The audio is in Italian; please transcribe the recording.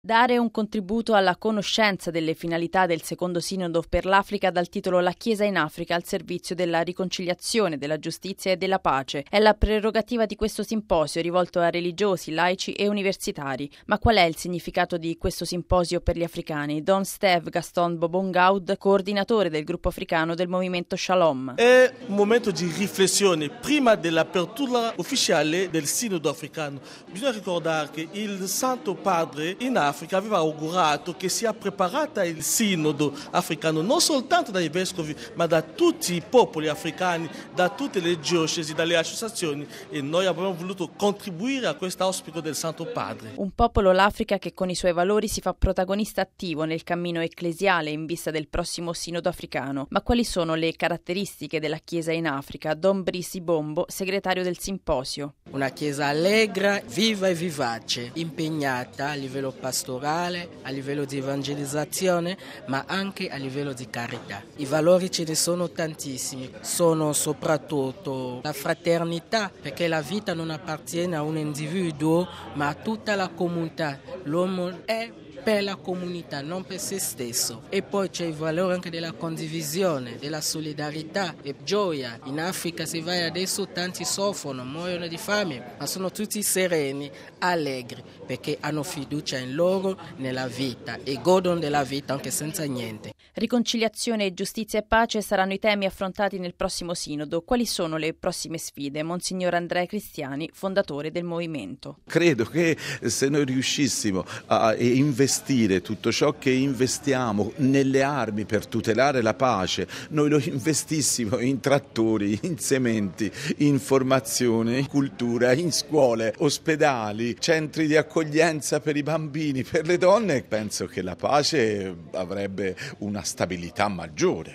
Dare un contributo alla conoscenza delle finalità del secondo sinodo per l'Africa dal titolo La Chiesa in Africa al servizio della riconciliazione, della giustizia e della pace. È la prerogativa di questo simposio rivolto a religiosi, laici e universitari. Ma qual è il significato di questo simposio per gli africani? Don Steve Gaston Bobongaud, coordinatore del gruppo africano del movimento Shalom. È un momento di riflessione prima dell'apertura ufficiale del sinodo africano. Bisogna ricordare che il Santo Padre in Africa aveva augurato che sia preparata il sinodo africano non soltanto dai vescovi ma da tutti i popoli africani, da tutte le diocesi, dalle associazioni, e noi abbiamo voluto contribuire a questo auspicio del Santo Padre. Un popolo, l'Africa, che con i suoi valori si fa protagonista attivo nel cammino ecclesiale in vista del prossimo sinodo africano. Ma quali sono le caratteristiche della Chiesa in Africa? Don Brisi Bombo, segretario del simposio. Una Chiesa allegra, viva e vivace, impegnata a livello pastorale, a livello di evangelizzazione, ma anche a livello di carità. I valori ce ne sono tantissimi, sono soprattutto la fraternità, perché la vita non appartiene a un individuo, ma a tutta la comunità. L'uomo è per la comunità, non per se stesso. E poi c'è il valore anche della condivisione, della solidarietà e gioia. In Africa, se vai adesso, tanti soffrono, muoiono di fame, ma sono tutti sereni, allegri, perché hanno fiducia in loro, nella vita, e godono della vita anche senza niente. Riconciliazione, giustizia e pace saranno i temi affrontati nel prossimo sinodo. Quali sono le prossime sfide? Monsignor Andrea Cristiani, fondatore del movimento. Credo che se noi riuscissimo a investire tutto ciò che investiamo nelle armi per tutelare la pace, noi lo investissimo in trattori, in sementi, in formazione, in cultura, in scuole, ospedali, centri di accoglienza per i bambini, per le donne, penso che la pace avrebbe una stabilità maggiore.